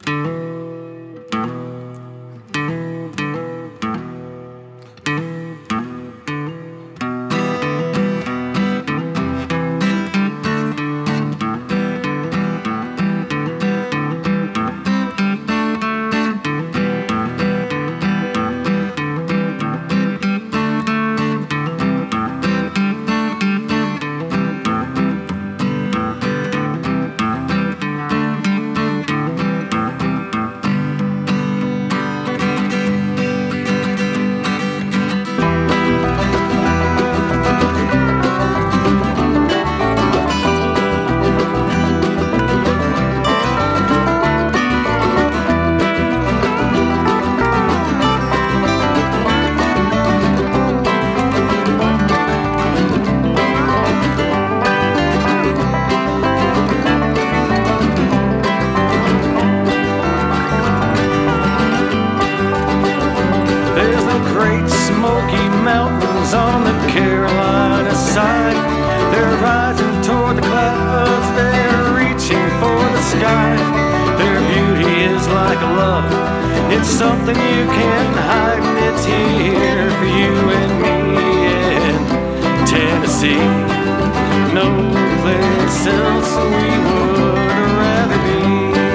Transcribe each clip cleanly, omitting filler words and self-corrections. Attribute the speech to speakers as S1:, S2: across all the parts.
S1: Smoky Mountains on the Carolina side. They're rising toward the clouds, they're reaching for the sky. Their beauty is like a love, it's something you can't hide, and it's here for you and me in Tennessee. No place else we would rather be.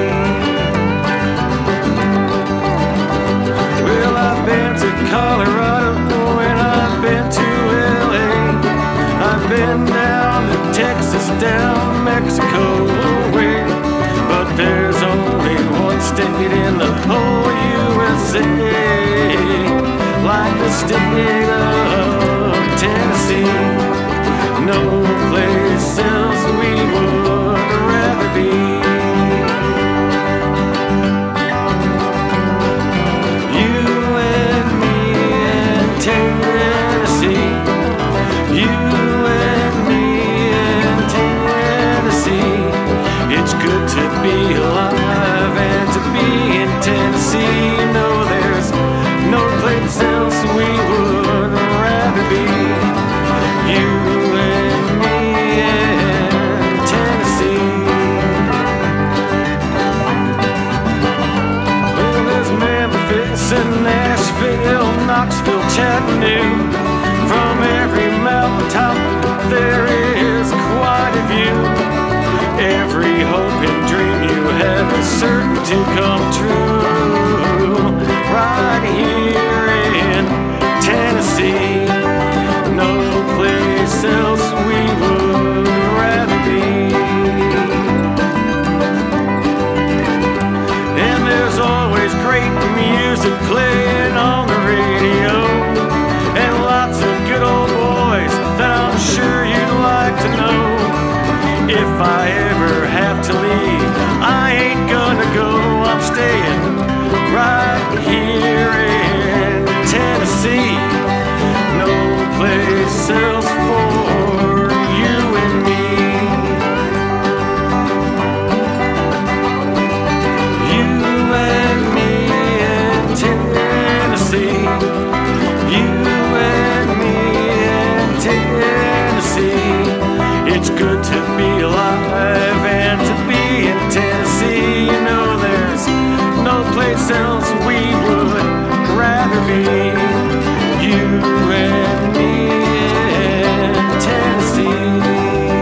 S1: Well, I've been to Colorado and I've been to LA. I've been down to Texas, down Mexico way. But there's only one state in the whole USA like the state of Tennessee. No place else we would rather be. Be alive and to be in Tennessee. No, there's no place else we would rather be. You and me in Tennessee. Well, there's Memphis and Nashville, Knoxville, Chattanooga. From every mountaintop there is quite a view. Every hope and dream you have is certain to come true. Right here in Tennessee, no place else we would rather be. And there's always great music playing on the radio, and lots of good old boys that I'm sure you'd like to know. If I ever have to leave, I ain't gonna go, I'm staying right here in Tennessee. No place else for you and me. You and me in Tennessee. You and me in Tennessee. It's good to be alive and to be in Tennessee. You know there's no place else we would rather be. You and me in Tennessee.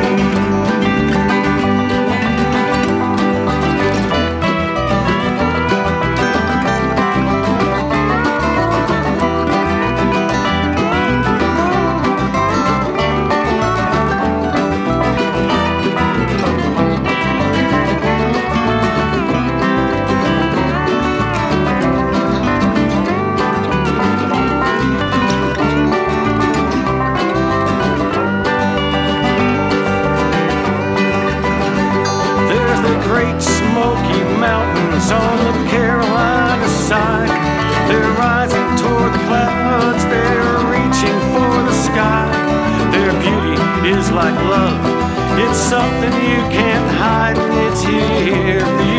S1: Great Smoky Mountains on the Carolina side. They're rising toward the clouds, they're reaching for the sky. Their beauty is like love, it's something you can't hide, and it's here for you.